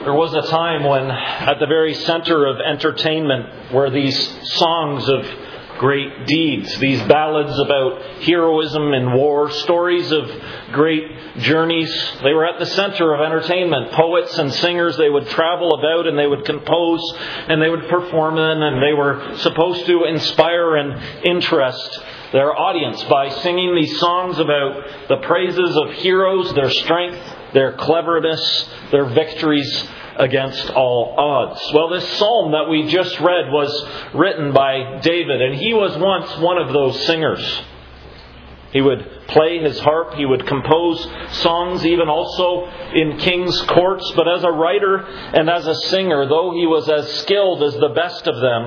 There was a time when at the very center of entertainment were these songs of great deeds, these ballads about heroism in war, stories of great journeys. They were at the center of entertainment. Poets and singers, they would travel about and they would compose and they would perform them, and they were supposed to inspire and interest their audience by singing these songs about the praises of heroes, their strength, their cleverness, their victories against all odds. Well, this psalm that we just read was written by David, and he was once one of those singers. He would play his harp, he would compose songs even also in king's courts, but as a writer and as a singer, though he was as skilled as the best of them,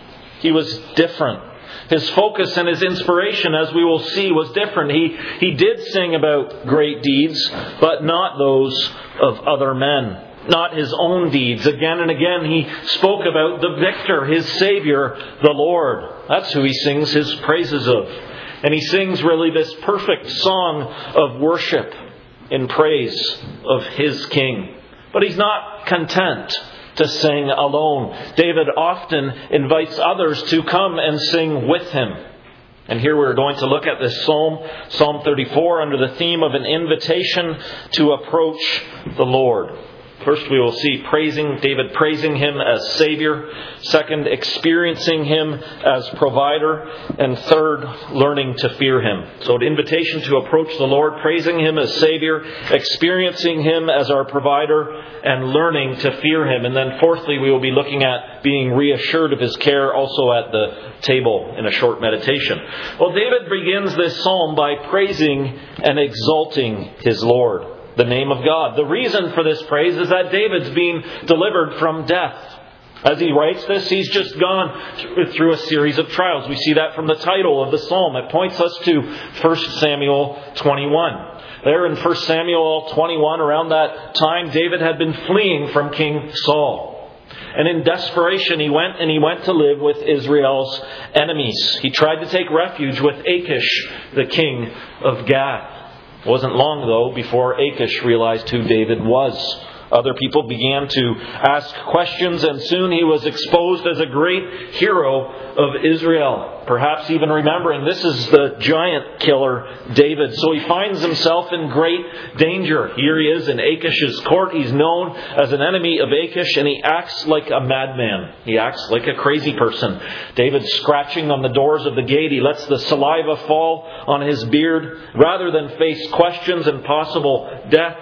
he was different. His focus and his inspiration, as we will see, was different. He did sing about great deeds, but not those of other men. Not his own deeds. Again and again he spoke about the victor, his Savior, the Lord. That's who he sings his praises of. And he sings really this perfect song of worship in praise of his King. But he's not content to sing alone. David often invites others to come and sing with him. And here we're going to look at this psalm, Psalm 34, under the theme of an invitation to approach the Lord. First, we will see David praising him as Savior. Second, experiencing him as provider. And third, learning to fear him. So an invitation to approach the Lord, praising him as Savior, experiencing him as our provider, and learning to fear him. And then fourthly, we will be looking at being reassured of his care, also at the table in a short meditation. Well, David begins this psalm by praising and exalting his Lord, the name of God. The reason for this praise is that David's being delivered from death. As he writes this, he's just gone through a series of trials. We see that from the title of the psalm. It points us to 1 Samuel 21. There in 1 Samuel 21, around that time, David had been fleeing from King Saul. And in desperation, he went to live with Israel's enemies. He tried to take refuge with Achish, the king of Gath. It wasn't long, though, before Achish realized who David was. Other people began to ask questions, and soon he was exposed as a great hero of Israel. Perhaps even remembering this is the giant killer David. So he finds himself in great danger. Here he is in Achish's court. He's known as an enemy of Achish, and he acts like a madman. He acts like a crazy person. David's scratching on the doors of the gate. He lets the saliva fall on his beard. Rather than face questions and possible death,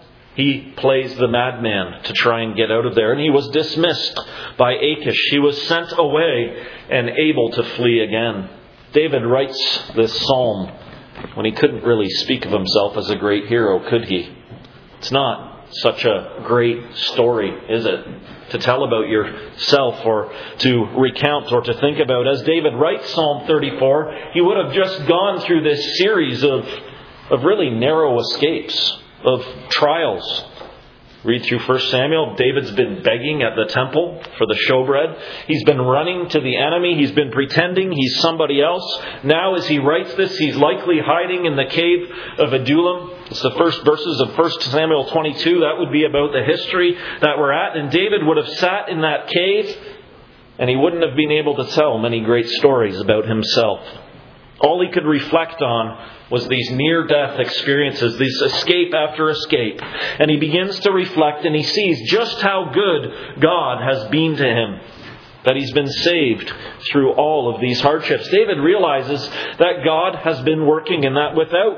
he plays the madman to try and get out of there. And he was dismissed by Achish. He was sent away and able to flee again. David writes this psalm when he couldn't really speak of himself as a great hero, could he? It's not such a great story, is it? To tell about yourself or to recount or to think about. As David writes Psalm 34, he would have just gone through this series of really narrow escapes, of trials. Read through 1 Samuel. David's been begging at the temple for the showbread. He's been running to the enemy. He's been pretending he's somebody else. Now as he writes this, he's likely hiding in the cave of Adullam. It's the first verses of 1 Samuel 22. That would be about the history that we're at. And David would have sat in that cave, and he wouldn't have been able to tell many great stories about himself. All he could reflect on was these near-death experiences, this escape after escape. And he begins to reflect, and he sees just how good God has been to him. That he's been saved through all of these hardships. David realizes that God has been working, and that without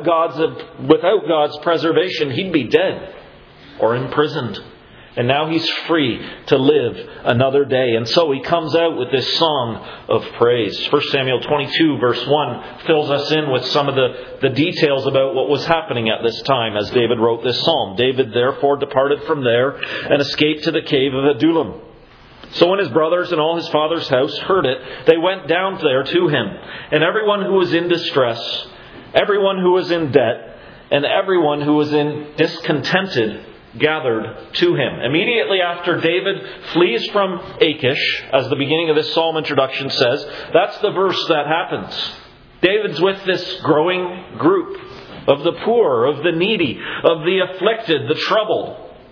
God's preservation, he'd be dead or imprisoned. And now he's free to live another day. And so he comes out with this song of praise. 1 Samuel 22 verse 1 fills us in with some of the details about what was happening at this time as David wrote this psalm. David therefore departed from there and escaped to the cave of Adullam. So when his brothers and all his father's house heard it, they went down there to him. And everyone who was in distress, everyone who was in debt, and everyone who was discontented gathered to him. Immediately after David flees from Achish, as the beginning of this psalm introduction says, that's the verse that happens. David's with this growing group of the poor, of the needy, of the afflicted, the troubled.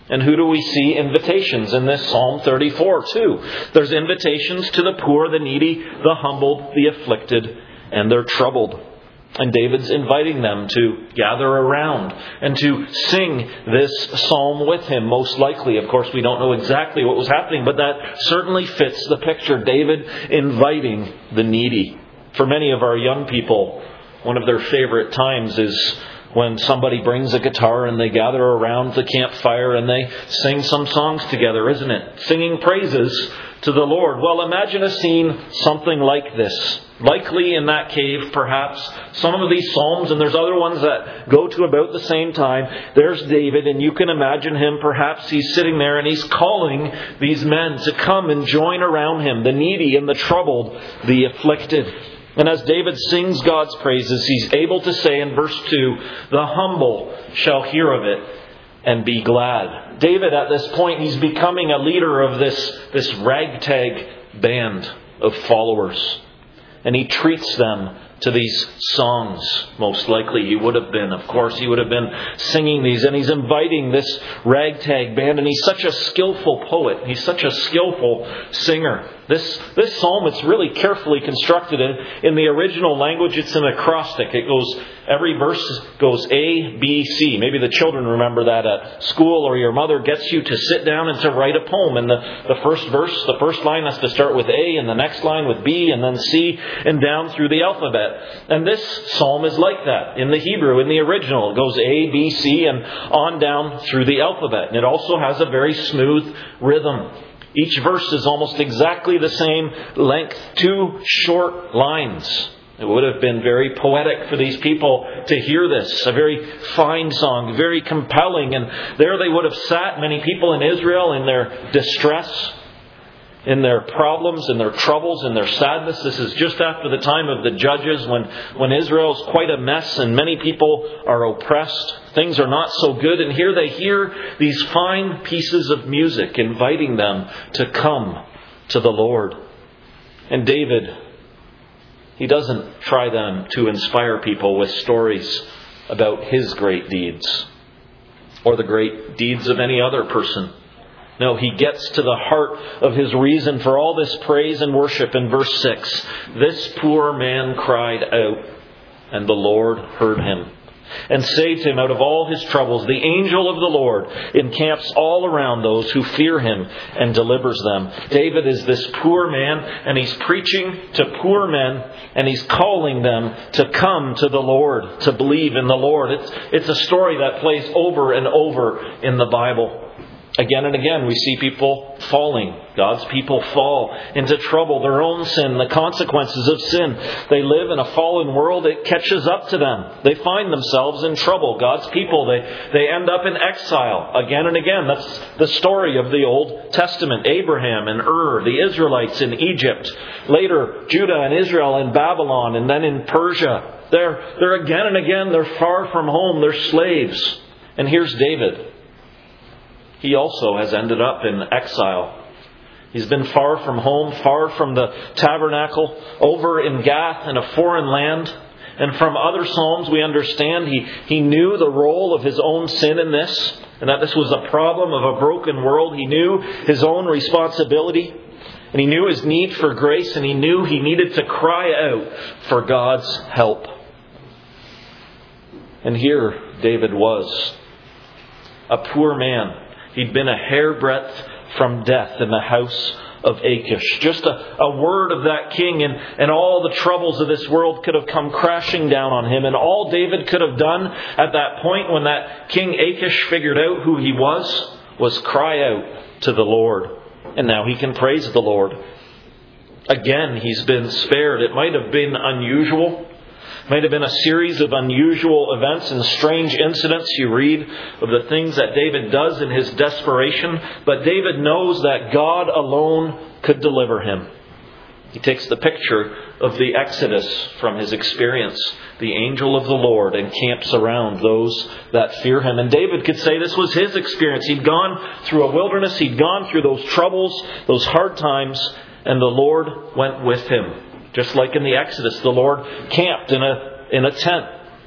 And who do we see invitations in this Psalm 34 too? There's invitations to the poor, the needy, the humbled, the afflicted, and they're troubled. And David's inviting them to gather around and to sing this psalm with him, most likely. Of course, we don't know exactly what was happening, but that certainly fits the picture. David inviting the needy. For many of our young people, one of their favorite times is when somebody brings a guitar and they gather around the campfire and they sing some songs together, isn't it? Singing praises to the Lord. Well, imagine a scene something like this. Likely in that cave, perhaps. Some of these psalms, and there's other ones that go to about the same time. There's David, and you can imagine him. Perhaps he's sitting there and he's calling these men to come and join around him. The needy and the troubled, the afflicted. And as David sings God's praises, he's able to say in verse 2, the humble shall hear of it and be glad. David, at this point, he's becoming a leader of this ragtag band of followers. And he treats them to these songs. Most likely he would have been. Of course, he would have been singing these. And he's inviting this ragtag band. And he's such a skillful poet. He's such a skillful singer. This psalm, it's really carefully constructed. In the original language, it's an acrostic. Every verse goes A, B, C. Maybe the children remember that at school, or your mother gets you to sit down and to write a poem. And the first verse, the first line has to start with A, and the next line with B, and then C, and down through the alphabet. And this psalm is like that. In the Hebrew, in the original, it goes A, B, C, and on down through the alphabet. And it also has a very smooth rhythm. Each verse is almost exactly the same length, 2 short lines. It would have been very poetic for these people to hear this. A very fine song, very compelling. And there they would have sat, many people in Israel, in their distress, in their problems, in their troubles, in their sadness. This is just after the time of the Judges, when Israel's quite a mess and many people are oppressed. Things are not so good. And here they hear these fine pieces of music inviting them to come to the Lord. And David, he doesn't try them to inspire people with stories about his great deeds or the great deeds of any other person. No, he gets to the heart of his reason for all this praise and worship in verse 6. This poor man cried out, and the Lord heard him and saved him out of all his troubles. The angel of the Lord encamps all around those who fear him and delivers them. David is this poor man, and he's preaching to poor men, and he's calling them to come to the Lord, to believe in the Lord. It's a story that plays over and over in the Bible. Again and again, we see people falling. God's people fall into trouble, their own sin, the consequences of sin. They live in a fallen world. It catches up to them. They find themselves in trouble. God's people, they end up in exile again and again. That's the story of the Old Testament. Abraham and the Israelites in Egypt. Later, Judah and Israel in Babylon, and then in Persia. They're again and again, they're far from home. They're slaves. And here's David. He also has ended up in exile. He's been far from home, far from the tabernacle, over in Gath in a foreign land. And from other Psalms we understand he knew the role of his own sin in this, and that this was a problem of a broken world. He knew his own responsibility, and he knew his need for grace, and he knew he needed to cry out for God's help. And here David was, a poor man. He'd been a hairbreadth from death in the house of Achish. Just a word of that king and all the troubles of this world could have come crashing down on him. And all David could have done at that point when that King Achish figured out who he was cry out to the Lord. And now he can praise the Lord. Again, he's been spared. It might have been unusual. Might have been a series of unusual events and strange incidents. You read of the things that David does in his desperation. But David knows that God alone could deliver him. He takes the picture of the Exodus from his experience. The angel of the Lord encamps around those that fear him. And David could say this was his experience. He'd gone through a wilderness. He'd gone through those troubles, those hard times. And the Lord went with him. Just like in the Exodus, the Lord camped in a tent.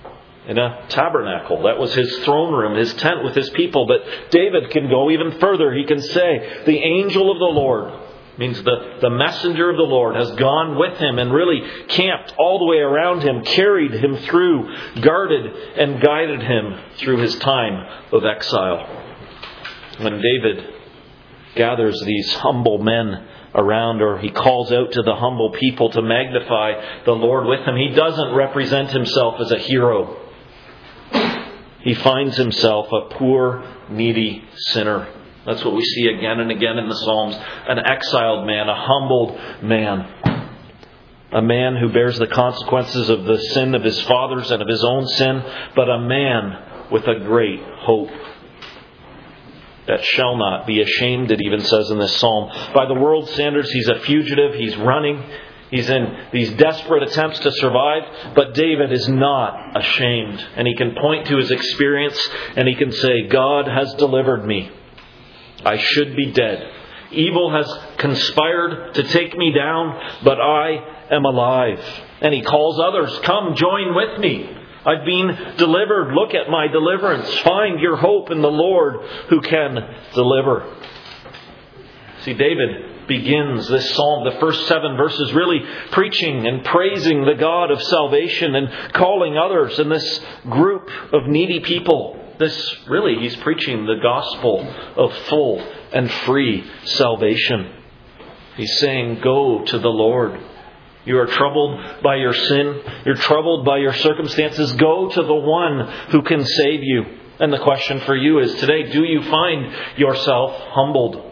in a tabernacle. That was his throne room, his tent with his people. But David can go even further. He can say, the angel of the Lord, means the messenger of the Lord, has gone with him and really camped all the way around him, carried him through, guarded and guided him through his time of exile. When David gathers these humble men around, or he calls out to the humble people to magnify the Lord with him, he doesn't represent himself as a hero. He finds himself a poor, needy sinner. That's what we see again and again in the Psalms. An exiled man, a humbled man. A man who bears the consequences of the sin of his fathers and of his own sin, but a man with a great hope that shall not be ashamed, it even says in this psalm. By the world's standards, he's a fugitive. He's running. He's in these desperate attempts to survive. But David is not ashamed. And he can point to his experience and he can say, God has delivered me. I should be dead. Evil has conspired to take me down, but I am alive. And he calls others, come join with me. I've been delivered. Look at my deliverance. Find your hope in the Lord who can deliver. See, David begins this psalm, the first 7 verses, really preaching and praising the God of salvation and calling others in this group of needy people. He's preaching the gospel of full and free salvation. He's saying, go to the Lord. You are troubled by your sin. You're troubled by your circumstances. Go to the one who can save you. And the question for you is today, do you find yourself humbled,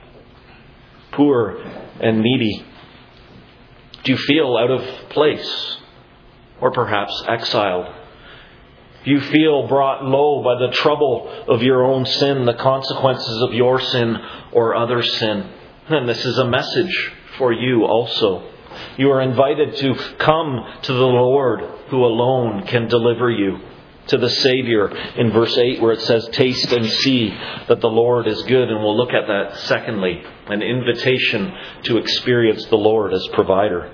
poor and needy? Do you feel out of place or perhaps exiled? Do you feel brought low by the trouble of your own sin, the consequences of your sin or other sin? And this is a message for you also. You are invited to come to the Lord who alone can deliver you. To the Savior in verse 8 where it says, taste and see that the Lord is good. And we'll look at that secondly, an invitation to experience the Lord as provider.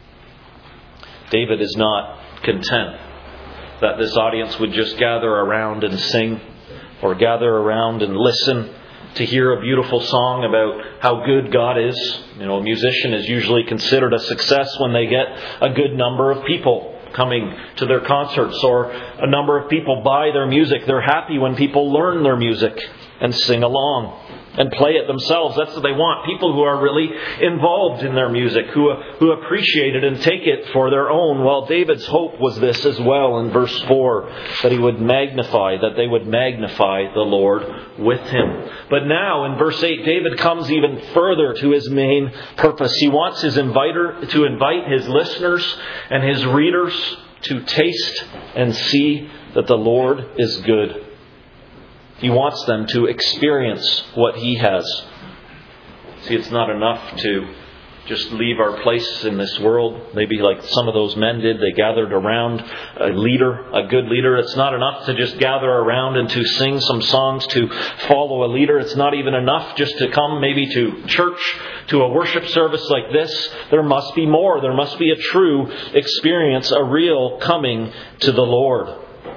David is not content that this audience would just gather around and sing or gather around and listen to hear a beautiful song about how good God is. You know, a musician is usually considered a success when they get a good number of people coming to their concerts, or a number of people buy their music. They're happy when people learn their music and sing along and play it themselves. That's what they want. People who are really involved in their music, who appreciate it and take it for their own. Well, David's hope was this as well in verse 4, that they would magnify the Lord with him. But now in verse 8, David comes even further to his main purpose. He wants his inviter to invite his listeners and his readers to taste and see that the Lord is good. He wants them to experience what he has. See, it's not enough to just leave our place in this world. Maybe like some of those men did. They gathered around a leader, a good leader. It's not enough to just gather around and to sing some songs to follow a leader. It's not even enough just to come maybe to church, to a worship service like this. There must be more. There must be a true experience, a real coming to the Lord.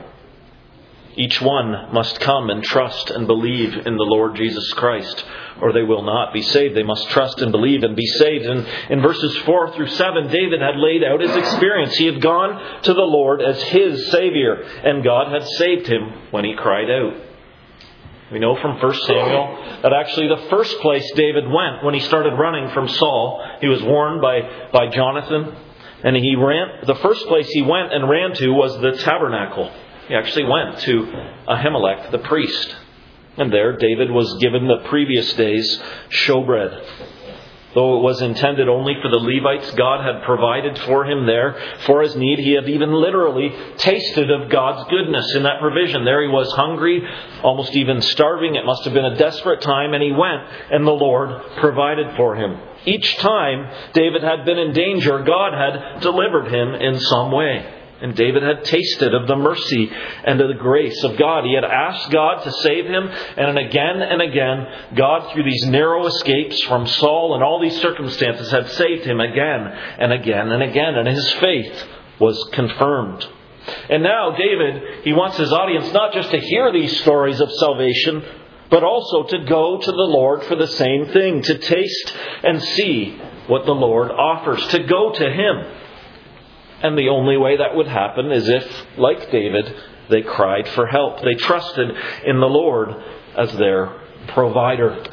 Each one must come and trust and believe in the Lord Jesus Christ, or they will not be saved. They must trust and believe and be saved. And in verses 4 through 7, David had laid out his experience. He had gone to the Lord as his Savior, and God had saved him when he cried out. We know from 1 Samuel that actually the first place David went when he started running from Saul, he was warned by Jonathan, and the first place he went and ran to was the tabernacle. He actually went to Ahimelech, the priest. And there David was given the previous day's showbread. Though it was intended only for the Levites, God had provided for him there for his need. He had even literally tasted of God's goodness in that provision. There he was hungry, almost even starving. It must have been a desperate time. And he went, and the Lord provided for him. Each time David had been in danger, God had delivered him in some way. And David had tasted of the mercy and of the grace of God. He had asked God to save him. And again, God, through these narrow escapes from Saul and all these circumstances, had saved him again and again and again. And his faith was confirmed. And now David, he wants his audience not just to hear these stories of salvation, but also to go to the Lord for the same thing, to taste and see what the Lord offers, to go to Him. And the only way that would happen is if, like David, they cried for help. They trusted in the Lord as their provider.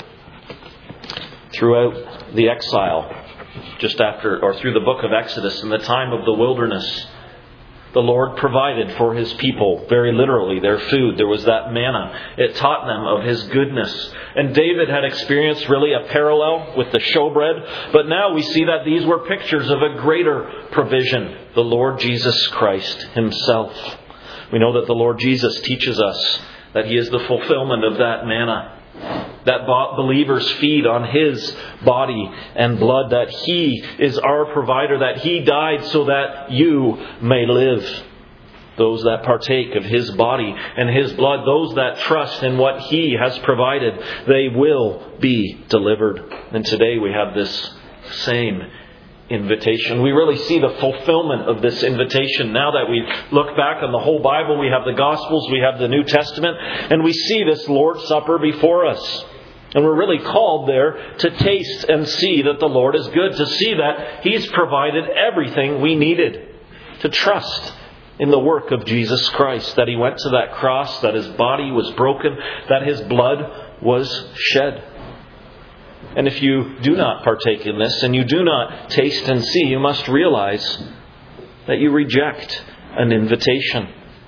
Throughout the exile, just after or through the book of Exodus, in the time of the wilderness, the Lord provided for His people, very literally, their food. There was that manna. It taught them of His goodness. And David had experienced really a parallel with the showbread. But now we see that these were pictures of a greater provision, the Lord Jesus Christ Himself. We know that the Lord Jesus teaches us that He is the fulfillment of that manna, that believers feed on His body and blood, that He is our provider, that He died so that you may live. Those that partake of His body and His blood, those that trust in what He has provided, they will be delivered. And today we have this same invitation. We really see the fulfillment of this invitation. Now that we look back on the whole Bible, we have the Gospels, we have the New Testament, and we see this Lord's Supper before us. And we're really called there to taste and see that the Lord is good, to see that He's provided everything we needed, to trust in the work of Jesus Christ, that He went to that cross, that His body was broken, that His blood was shed. And if you do not partake in this and you do not taste and see, you must realize that you reject an invitation.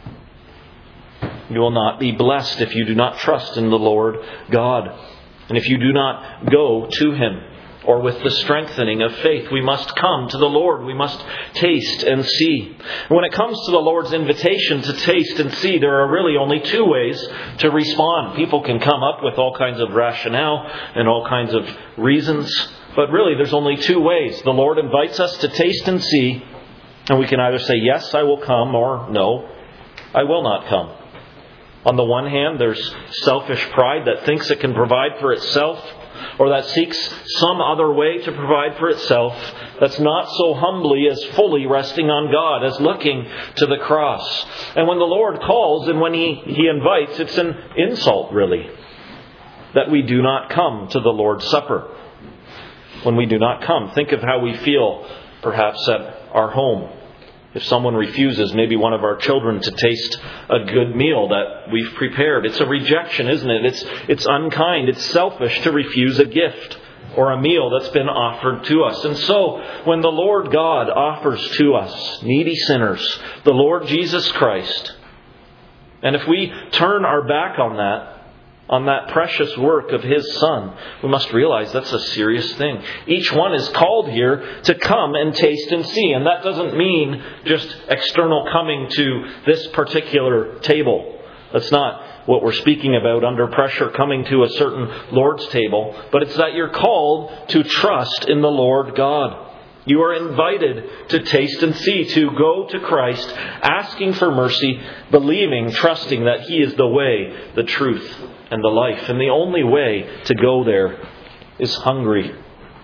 You will not be blessed if you do not trust in the Lord God. And if you do not go to Him, or with the strengthening of faith, we must come to the Lord. We must taste and see. And when it comes to the Lord's invitation to taste and see, there are really only two ways to respond. People can come up with all kinds of rationale and all kinds of reasons, but really there's only two ways. The Lord invites us to taste and see, and we can either say, yes, I will come, or no, I will not come. On the one hand, there's selfish pride that thinks it can provide for itself, or that seeks some other way to provide for itself, that's not so humbly as fully resting on God, as looking to the cross. And when the Lord calls and when He invites, it's an insult, really, that we do not come to the Lord's Supper. When we do not come, think of how we feel, perhaps at our home. If someone refuses, maybe one of our children, to taste a good meal that we've prepared, it's a rejection, isn't it? It's unkind. It's selfish to refuse a gift or a meal that's been offered to us. And so, when the Lord God offers to us, needy sinners, the Lord Jesus Christ, and if we turn our back on that precious work of His Son, we must realize that's a serious thing. Each one is called here to come and taste and see. And that doesn't mean just external coming to this particular table. That's not what we're speaking about, under pressure coming to a certain Lord's table. But it's that you're called to trust in the Lord God. You are invited to taste and see, to go to Christ, asking for mercy, believing, trusting that He is the way, the truth, and the life. And the only way to go there is hungry.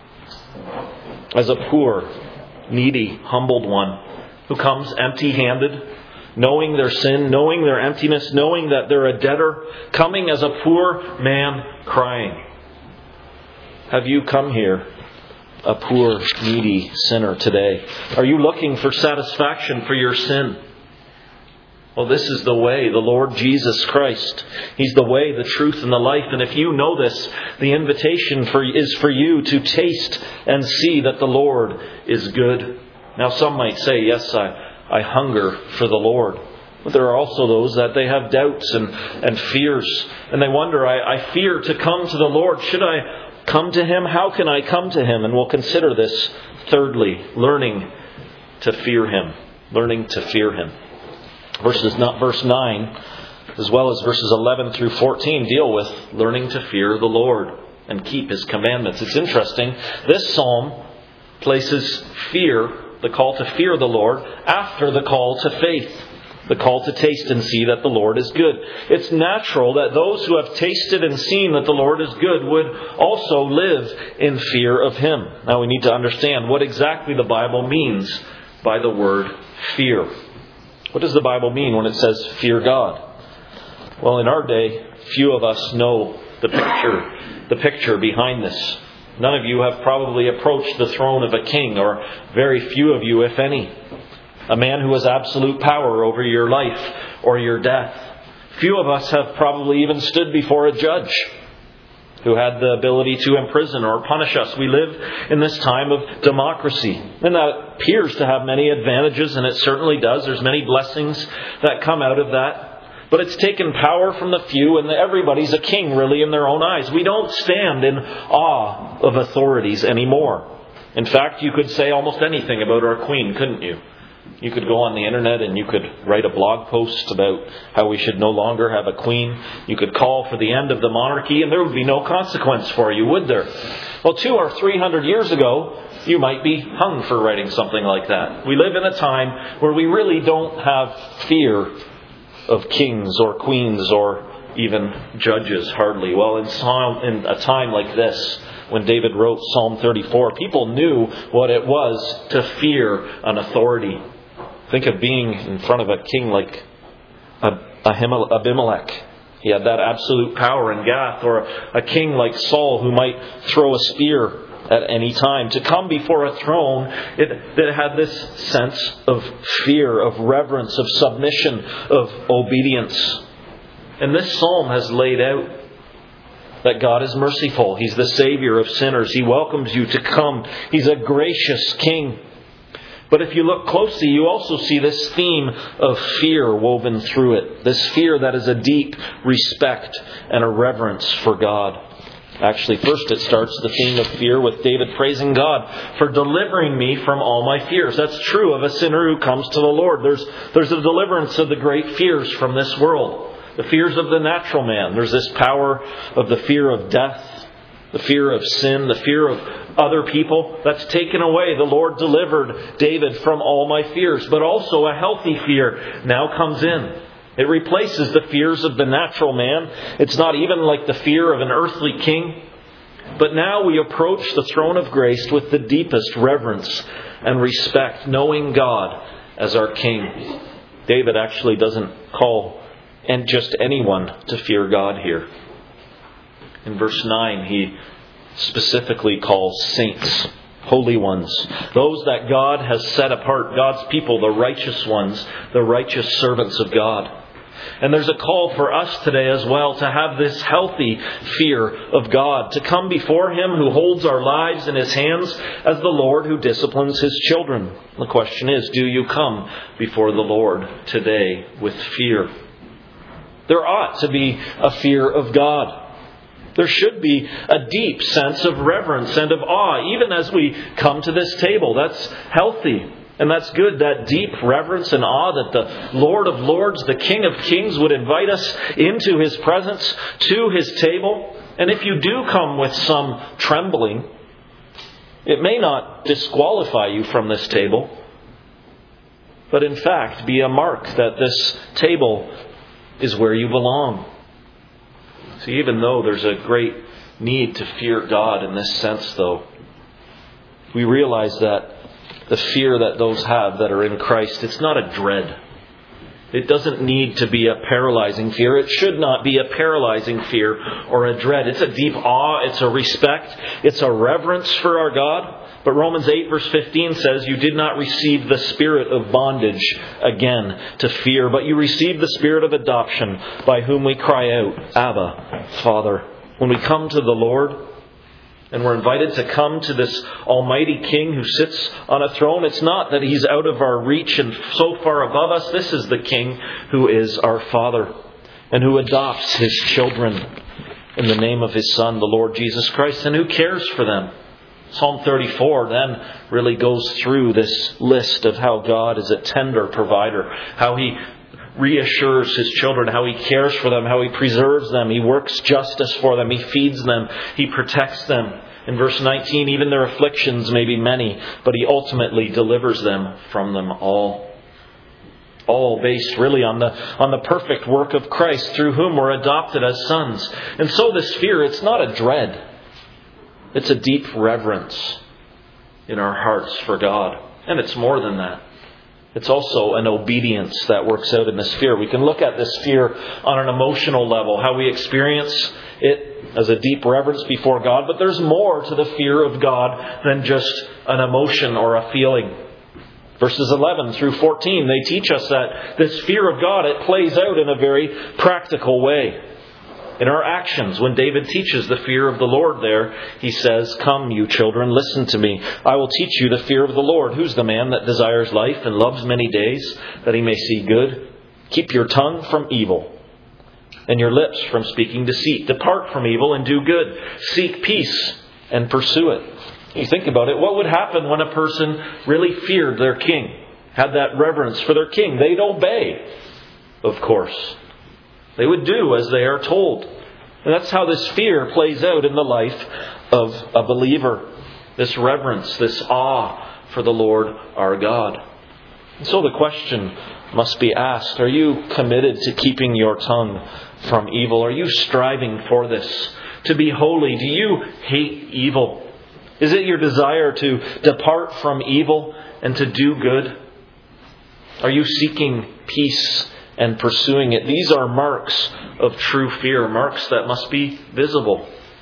As a poor, needy, humbled one who comes empty-handed, knowing their sin, knowing their emptiness, knowing that they're a debtor, coming as a poor man crying. Have you come here a poor, needy sinner today? Are you looking for satisfaction for your sin? Well, this is the way, the Lord Jesus Christ. He's the way, the truth, and the life. And if you know this, the invitation is for you to taste and see that the Lord is good. Now, some might say, yes, I hunger for the Lord. But there are also those that they have doubts and fears. And they wonder, I fear to come to the Lord. Should I come to Him? How can I come to Him? And we'll consider this thirdly, learning to fear Him. Learning to fear Him. Verse 9, as well as verses 11 through 14, deal with learning to fear the Lord and keep His commandments. It's interesting. This psalm places fear, the call to fear the Lord, after the call to faith, the call to taste and see that the Lord is good. It's natural that those who have tasted and seen that the Lord is good would also live in fear of Him. Now we need to understand what exactly the Bible means by the word fear. What does the Bible mean when it says fear God? Well, in our day, few of us know the picture behind this. None of you have probably approached the throne of a king, or very few of you, if any. A man who has absolute power over your life or your death. Few of us have probably even stood before a judge who had the ability to imprison or punish us. We live in this time of democracy, and that appears to have many advantages, and it certainly does. There's many blessings that come out of that. But it's taken power from the few, and everybody's a king, really, in their own eyes. We don't stand in awe of authorities anymore. In fact, you could say almost anything about our Queen, couldn't you? You could go on the internet and you could write a blog post about how we should no longer have a queen. You could call for the end of the monarchy and there would be no consequence for you, would there? Well, 200 or 300 years ago, you might be hung for writing something like that. We live in a time where we really don't have fear of kings or queens or even judges, hardly. Well, in a time like this, when David wrote Psalm 34, people knew what it was to fear an authority. Think of being in front of a king like Abimelech. He had that absolute power in Gath. Or a king like Saul who might throw a spear at any time. To come before a throne, it had this sense of fear, of reverence, of submission, of obedience. And this psalm has laid out that God is merciful. He's the Savior of sinners. He welcomes you to come. He's a gracious King. But if you look closely, you also see this theme of fear woven through it. This fear that is a deep respect and a reverence for God. Actually, first it starts the theme of fear with David praising God for delivering me from all my fears. That's true of a sinner who comes to the Lord. There's a deliverance of the great fears from this world. The fears of the natural man. There's this power of the fear of death, the fear of sin, the fear of other people. That's taken away. The Lord delivered David from all my fears. But also a healthy fear now comes in. It replaces the fears of the natural man. It's not even like the fear of an earthly king. But now we approach the throne of grace with the deepest reverence and respect, knowing God as our King. David actually doesn't call and just anyone to fear God here. In verse 9, he specifically calls saints, holy ones, those that God has set apart, God's people, the righteous ones, the righteous servants of God. And there's a call for us today as well to have this healthy fear of God, to come before Him who holds our lives in His hands as the Lord who disciplines His children. The question is, do you come before the Lord today with fear? There ought to be a fear of God. There should be a deep sense of reverence and of awe, even as we come to this table. That's healthy. And that's good, that deep reverence and awe that the Lord of Lords, the King of Kings, would invite us into His presence, to His table. And if you do come with some trembling, it may not disqualify you from this table, but in fact be a mark that this table is where you belong. See, even though there's a great need to fear God in this sense, though, we realize that the fear that those have that are in Christ, it's not a dread. It doesn't need to be a paralyzing fear. It should not be a paralyzing fear or a dread. It's a deep awe. It's a respect. It's a reverence for our God. But Romans 8 verse 15 says, you did not receive the spirit of bondage again to fear, but you received the spirit of adoption by whom we cry out, Abba, Father. When we come to the Lord and we're invited to come to this almighty King who sits on a throne, it's not that He's out of our reach and so far above us. This is the King who is our Father and who adopts His children in the name of His Son, the Lord Jesus Christ, and who cares for them. Psalm 34 then really goes through this list of how God is a tender provider, how He reassures His children, how He cares for them, how He preserves them, He works justice for them, He feeds them, He protects them. In verse 19, even their afflictions may be many, but He ultimately delivers them from them all. All based really on the perfect work of Christ, through whom we're adopted as sons. And so this fear, it's not a dread. It's a deep reverence in our hearts for God. And it's more than that. It's also an obedience that works out in this fear. We can look at this fear on an emotional level, how we experience it as a deep reverence before God. But there's more to the fear of God than just an emotion or a feeling. Verses 11 through 14, they teach us that this fear of God, it plays out in a very practical way. In our actions, when David teaches the fear of the Lord there, he says, "Come, you children, listen to me. I will teach you the fear of the Lord. Who's the man that desires life and loves many days, that he may see good? Keep your tongue from evil, and your lips from speaking deceit. Depart from evil and do good. Seek peace and pursue it." You think about it, what would happen when a person really feared their king, had that reverence for their king? They'd obey, of course. They would do as they are told. And that's how this fear plays out in the life of a believer. This reverence, this awe for the Lord our God. And so the question must be asked, are you committed to keeping your tongue from evil? Are you striving for this? To be holy? Do you hate evil? Is it your desire to depart from evil and to do good? Are you seeking peace and pursuing it? These are marks of true fear, marks that must be visible.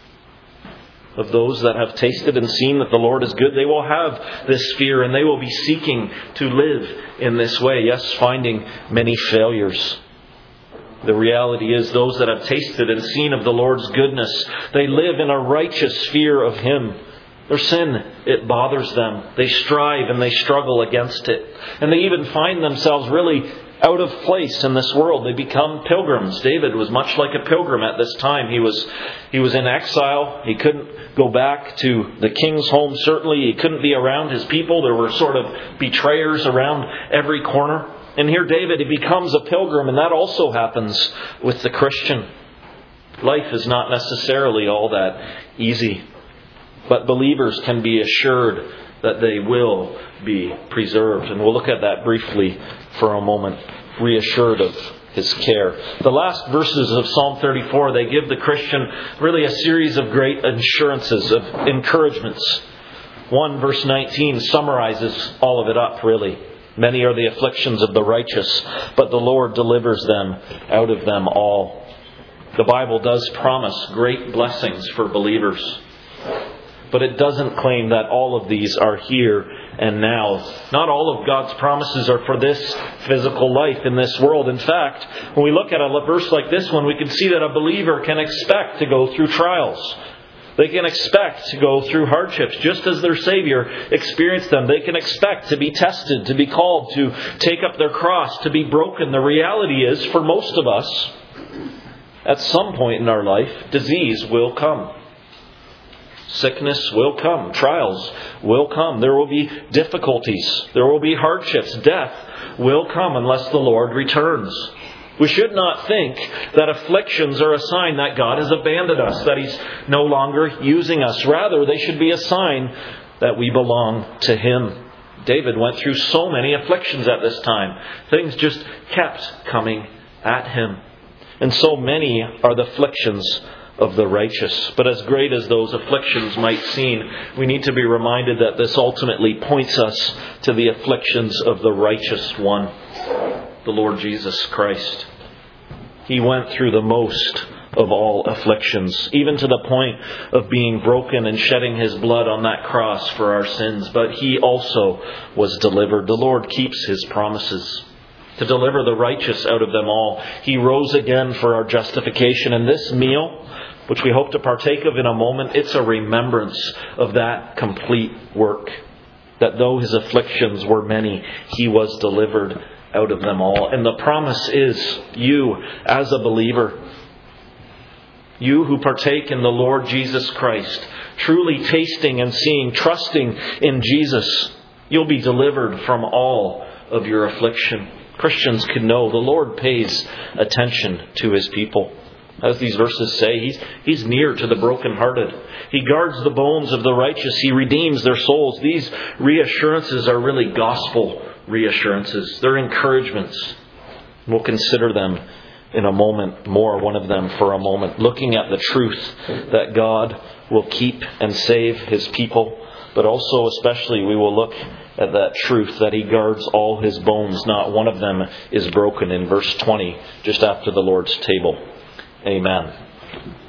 Of those that have tasted and seen that the Lord is good, they will have this fear and they will be seeking to live in this way. Yes, finding many failures. The reality is those that have tasted and seen of the Lord's goodness, they live in a righteous fear of Him. Their sin, it bothers them. They strive and they struggle against it. And they even find themselves really out of place in this world. They become pilgrims. David was much like a pilgrim at this time. He was in exile. He couldn't go back to the king's home. Certainly he couldn't be around his people. There were sort of betrayers around every corner. And here David, he becomes a pilgrim, and that also happens with the Christian. Life is not necessarily all that easy. But believers can be assured that they will be preserved. And we'll look at that briefly for a moment. Reassured of His care. The last verses of Psalm 34, they give the Christian really a series of great assurances, of encouragements. 1 verse 19 summarizes all of it up, really. Many are the afflictions of the righteous, but the Lord delivers them out of them all. The Bible does promise great blessings for believers. But it doesn't claim that all of these are here and now. Not all of God's promises are for this physical life in this world. In fact, when we look at a verse like this one, we can see that a believer can expect to go through trials. They can expect to go through hardships, just as their Savior experienced them. They can expect to be tested, to be called to take up their cross, to be broken. The reality is, for most of us, at some point in our life, disease will come. Sickness will come. Trials will come. There will be difficulties. There will be hardships. Death will come unless the Lord returns. We should not think that afflictions are a sign that God has abandoned us, that He's no longer using us. Rather, they should be a sign that we belong to Him. David went through so many afflictions at this time. Things just kept coming at him. And so many are the afflictions of the righteous. But as great as those afflictions might seem, we need to be reminded that this ultimately points us to the afflictions of the righteous one, the Lord Jesus Christ. He went through the most of all afflictions, even to the point of being broken and shedding His blood on that cross for our sins. But He also was delivered. The Lord keeps His promises to deliver the righteous out of them all. He rose again for our justification. And this meal, which we hope to partake of in a moment, it's a remembrance of that complete work. That though His afflictions were many, He was delivered out of them all. And the promise is, you as a believer, you who partake in the Lord Jesus Christ, truly tasting and seeing, trusting in Jesus, you'll be delivered from all of your affliction. Christians can know the Lord pays attention to His people. As these verses say, He's near to the brokenhearted. He guards the bones of the righteous. He redeems their souls. These reassurances are really gospel reassurances. They're encouragements. We'll consider them in a moment, more one of them for a moment, looking at the truth that God will keep and save His people, but also especially we will look at that truth that He guards all His bones. Not one of them is broken in verse 20, just after the Lord's table. Amen.